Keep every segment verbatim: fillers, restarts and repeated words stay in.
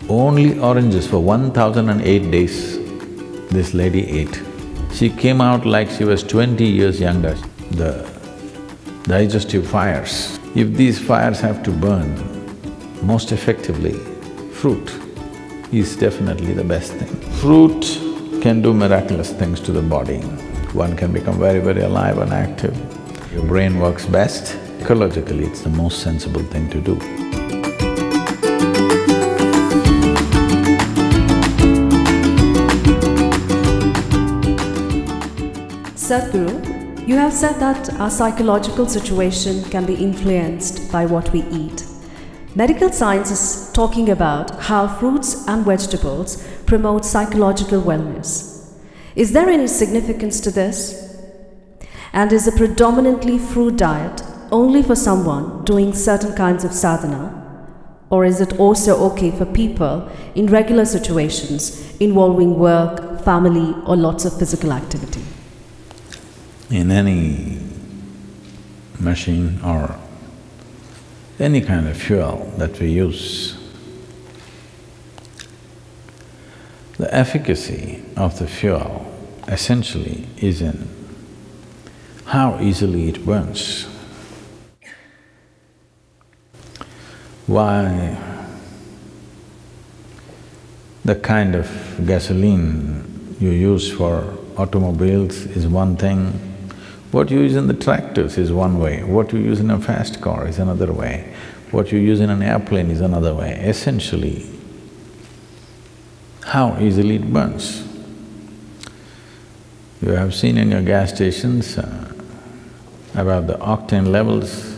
only oranges for one thousand eight days this lady ate. She came out like she was twenty years younger. The digestive fires, if these fires have to burn most effectively, fruit is definitely the best thing. Fruit can do miraculous things to the body. One can become very, very alive and active. Your brain works best. Ecologically, it's the most sensible thing to do. Sadhguru, you have said that our psychological situation can be influenced by what we eat. Medical science is talking about how fruits and vegetables promote psychological wellness. Is there any significance to this? And is a predominantly fruit diet only for someone doing certain kinds of sadhana? Or is it also okay for people in regular situations involving work, family, or lots of physical activity? In any machine or any kind of fuel that we use, the efficacy of the fuel essentially is in how easily it burns. Why the kind of gasoline you use for automobiles is one thing, what you use in the tractors is one way, what you use in a fast car is another way, what you use in an airplane is another way. Essentially, how easily it burns. You have seen in your gas stations uh, about the octane levels,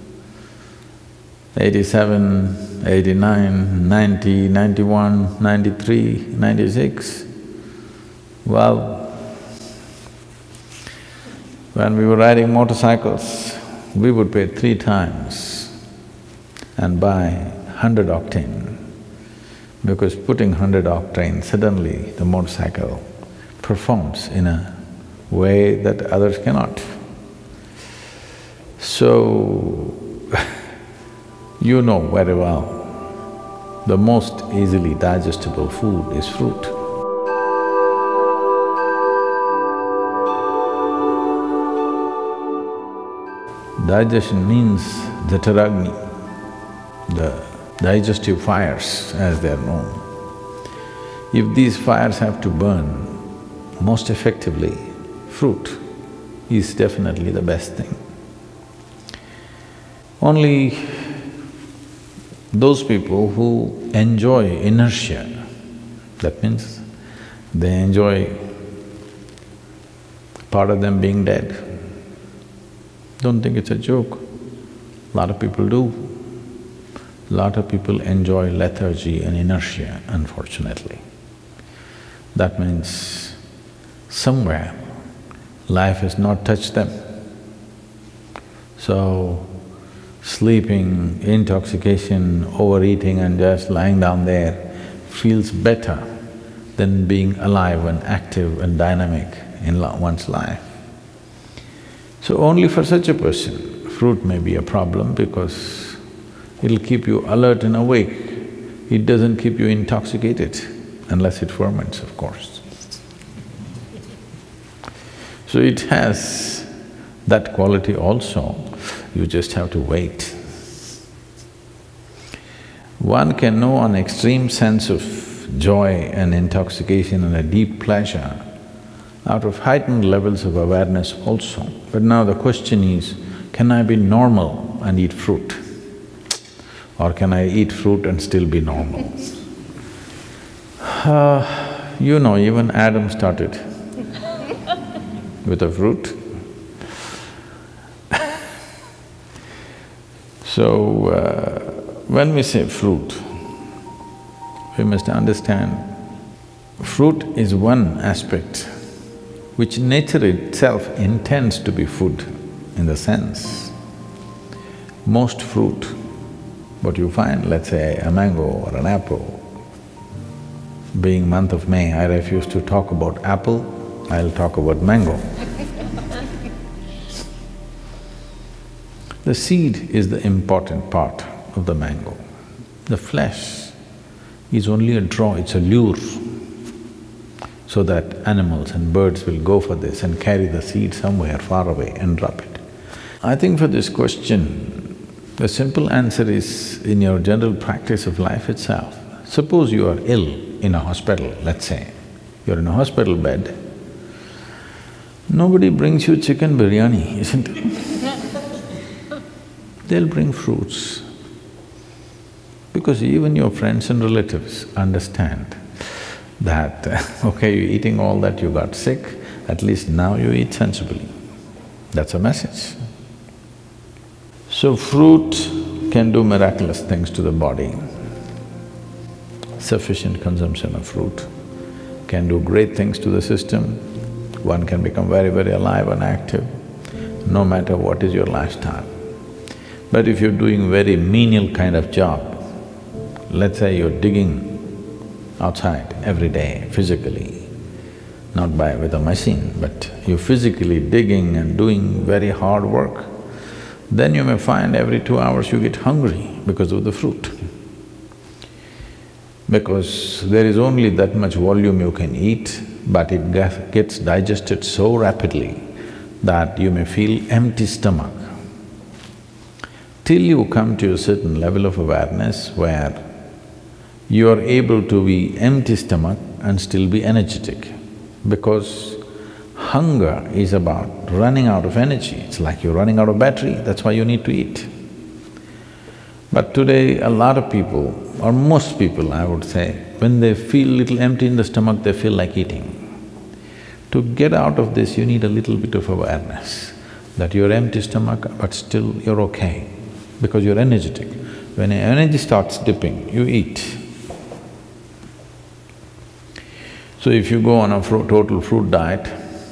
eighty-seven, eighty-nine, ninety, ninety-one, ninety-three, ninety-six. Well, when we were riding motorcycles, we would pay three times and buy hundred octane, because putting hundred octane, suddenly the motorcycle performs in a way that others cannot. So, you know very well, the most easily digestible food is fruit. Digestion means jataragni, the digestive fires as they are known. If these fires have to burn most effectively, fruit is definitely the best thing. Only those people who enjoy inertia, that means they enjoy part of them being dead. Don't think it's a joke. A lot of people do. A lot of people enjoy lethargy and inertia, unfortunately. That means somewhere life has not touched them. So, sleeping, intoxication, overeating and just lying down there feels better than being alive and active and dynamic in one's life. So only for such a person, fruit may be a problem because it'll keep you alert and awake. It doesn't keep you intoxicated, unless it ferments, of course. So it has that quality also, you just have to wait. One can know an extreme sense of joy and intoxication and a deep pleasure out of heightened levels of awareness also. But now the question is, can I be normal and eat fruit? Or can I eat fruit and still be normal? Uh, you know, even Adam started with a fruit. So, uh, when we say fruit, we must understand, fruit is one aspect which nature itself intends to be food in the sense. Most fruit, what you find, let's say a mango or an apple, being month of May, I refuse to talk about apple, I'll talk about mango. The seed is the important part of the mango. The flesh is only a draw, it's a lure, so that animals and birds will go for this and carry the seed somewhere far away and drop it. I think for this question, the simple answer is in your general practice of life itself. Suppose you are ill in a hospital, let's say, you're in a hospital bed, nobody brings you chicken biryani, isn't it? They'll bring fruits. Because even your friends and relatives understand that, okay, you're eating all that, you got sick, at least now you eat sensibly. That's a message. So fruit can do miraculous things to the body. Sufficient consumption of fruit can do great things to the system. One can become very, very alive and active, no matter what is your lifestyle. But if you're doing very menial kind of job, let's say you're digging outside every day physically, not by… with a machine, but you're physically digging and doing very hard work, then you may find every two hours you get hungry because of the fruit. Because there is only that much volume you can eat, but it gets digested so rapidly that you may feel empty stomach. Till you come to a certain level of awareness where you are able to be empty stomach and still be energetic, because hunger is about running out of energy. It's like you're running out of battery, that's why you need to eat. But today, a lot of people, or most people I would say, when they feel little empty in the stomach, they feel like eating. To get out of this, you need a little bit of awareness that you're empty stomach, but still you're okay, because you're energetic. When your energy starts dipping, you eat. So if you go on a fruit, total fruit diet,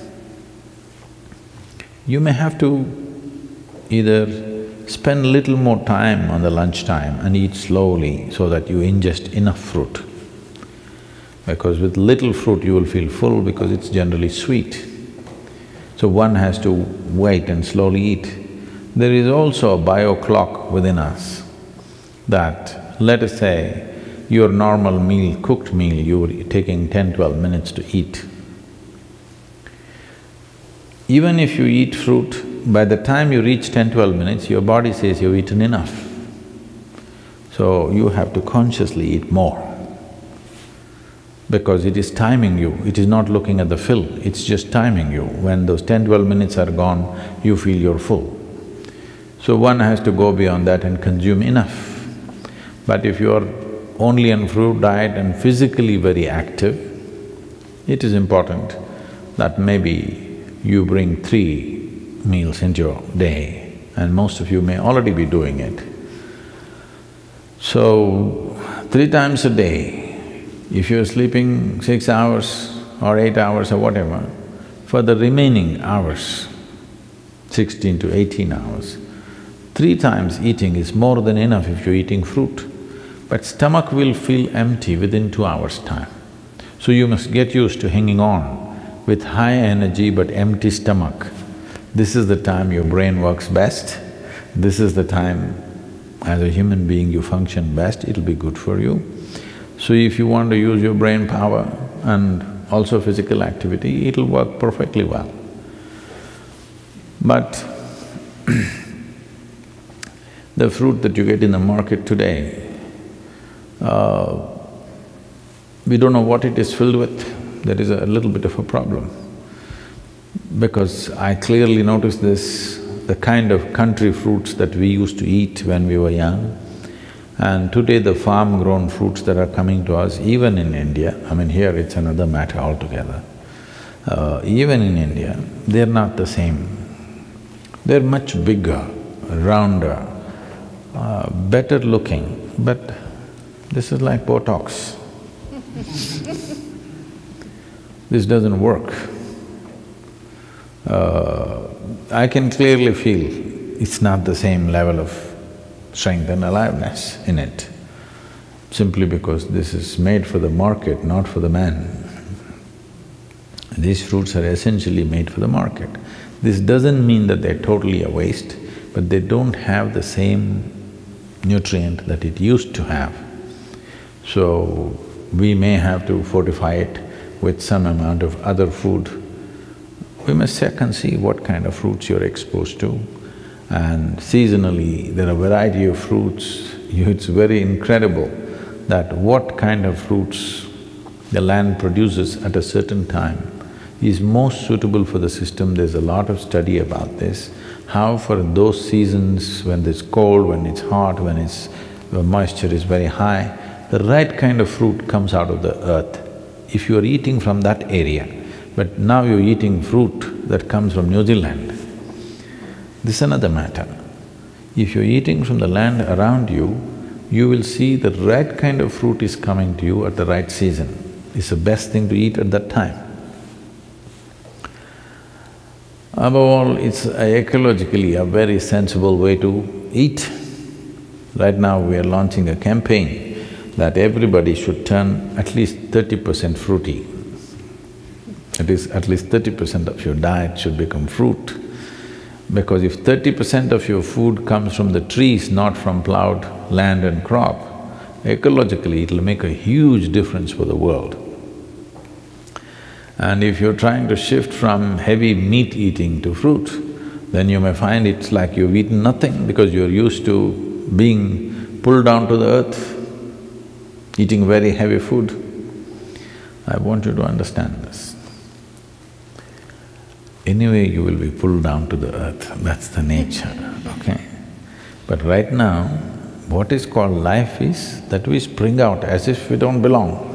you may have to either spend little more time on the lunchtime and eat slowly so that you ingest enough fruit. Because with little fruit you will feel full because it's generally sweet. So one has to wait and slowly eat. There is also a bio clock within us that, let us say, your normal meal, cooked meal, you're taking ten, twelve minutes to eat. Even if you eat fruit, by the time you reach ten, twelve minutes, your body says you've eaten enough. So you have to consciously eat more, because it is timing you, it is not looking at the fill, it's just timing you. When those ten, twelve minutes are gone, you feel you're full. So one has to go beyond that and consume enough. But if you're only on fruit diet and physically very active, it is important that maybe you bring three meals into your day, and most of you may already be doing it. So, three times a day, if you're sleeping six hours or eight hours or whatever, for the remaining hours, sixteen to eighteen hours, three times eating is more than enough if you're eating fruit. But stomach will feel empty within two hours' time. So you must get used to hanging on with high energy but empty stomach. This is the time your brain works best, this is the time as a human being you function best, it'll be good for you. So if you want to use your brain power and also physical activity, it'll work perfectly well. But the fruit that you get in the market today, Uh, we don't know what it is filled with, there is a little bit of a problem. Because I clearly noticed this, the kind of country fruits that we used to eat when we were young, and today the farm-grown fruits that are coming to us, even in India, I mean here it's another matter altogether, uh, even in India, they're not the same. They're much bigger, rounder, uh, better looking, but this is like Botox. This doesn't work. Uh, I can clearly feel it's not the same level of strength and aliveness in it, simply because this is made for the market, not for the man. These fruits are essentially made for the market. This doesn't mean that they're totally a waste, but they don't have the same nutrient that it used to have. So, we may have to fortify it with some amount of other food. We must check and see what kind of fruits you're exposed to. And seasonally, there are a variety of fruits. It's very incredible that what kind of fruits the land produces at a certain time is most suitable for the system. There's a lot of study about this, how for those seasons when it's cold, when it's hot, when it's… the moisture is very high, the right kind of fruit comes out of the earth. If you're eating from that area, but now you're eating fruit that comes from New Zealand, this is another matter. If you're eating from the land around you, you will see the right kind of fruit is coming to you at the right season. It's the best thing to eat at that time. Above all, it's ecologically a very sensible way to eat. Right now we are launching a campaign that everybody should turn at least thirty percent fruity. It is at least thirty percent of your diet should become fruit. Because if thirty percent of your food comes from the trees, not from plowed land and crop, ecologically it'll make a huge difference for the world. And if you're trying to shift from heavy meat eating to fruit, then you may find it's like you've eaten nothing because you're used to being pulled down to the earth, eating very heavy food. I want you to understand this. Anyway, you will be pulled down to the earth, that's the nature, okay? But right now, what is called life is that we spring out as if we don't belong.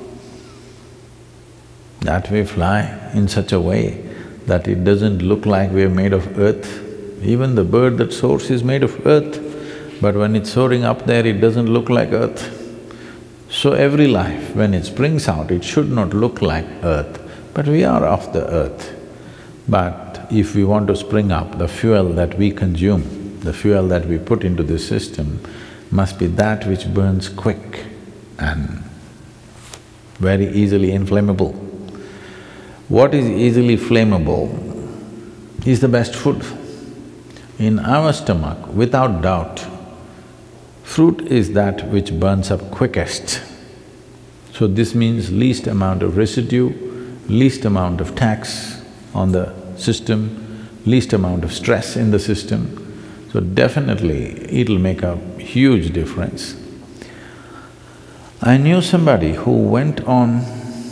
That we fly in such a way that it doesn't look like we're made of earth. Even the bird that soars is made of earth, but when it's soaring up there, it doesn't look like earth. So every life, when it springs out, it should not look like earth, but we are of the earth. But if we want to spring up, the fuel that we consume, the fuel that we put into this system must be that which burns quick and very easily inflammable. What is easily flammable is the best food. In our stomach, without doubt, fruit is that which burns up quickest. So this means least amount of residue, least amount of tax on the system, least amount of stress in the system. So definitely it'll make a huge difference. I knew somebody who went on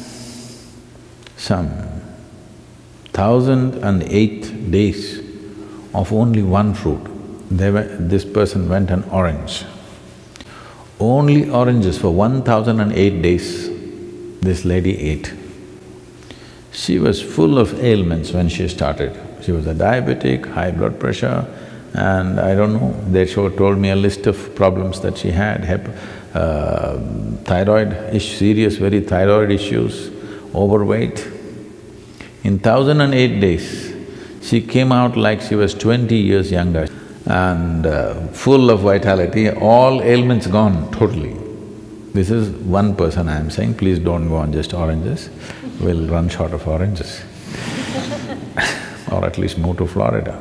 some thousand and eight days of only one fruit. They were… this person went on orange. Only oranges for one thousand and eight days this lady ate. She was full of ailments when she started. She was a diabetic, high blood pressure, and I don't know, they showed, told me a list of problems that she had, hep, uh, thyroid, ish, serious very thyroid issues, overweight. In thousand and eight days, she came out like she was twenty years younger and uh, full of vitality, all ailments gone totally. This is one person I'm saying, please don't go on just oranges, we'll run short of oranges or at least move to Florida.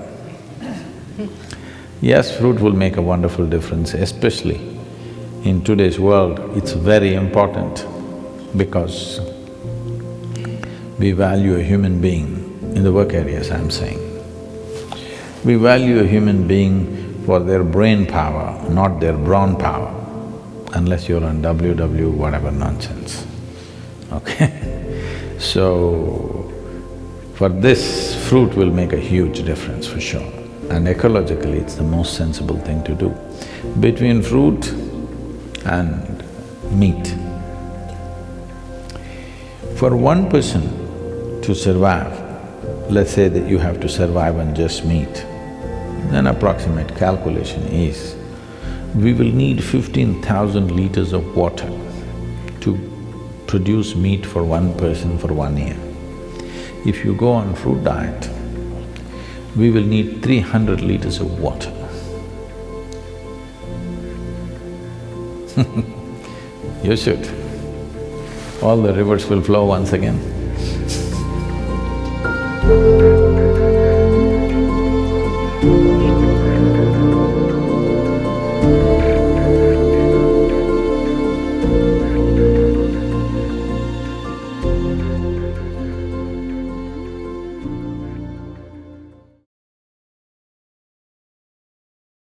Yes, fruit will make a wonderful difference, especially in today's world, it's very important because we value a human being, in the work areas I'm saying. We value a human being for their brain power, not their brawn power, unless you're on W W whatever nonsense, okay? So, for this, fruit will make a huge difference for sure. And ecologically, it's the most sensible thing to do. Between fruit and meat, for one person to survive, let's say that you have to survive on just meat, an approximate calculation is, we will need fifteen thousand liters of water to produce meat for one person for one year. If you go on fruit diet, we will need three hundred liters of water. You should. All the rivers will flow once again.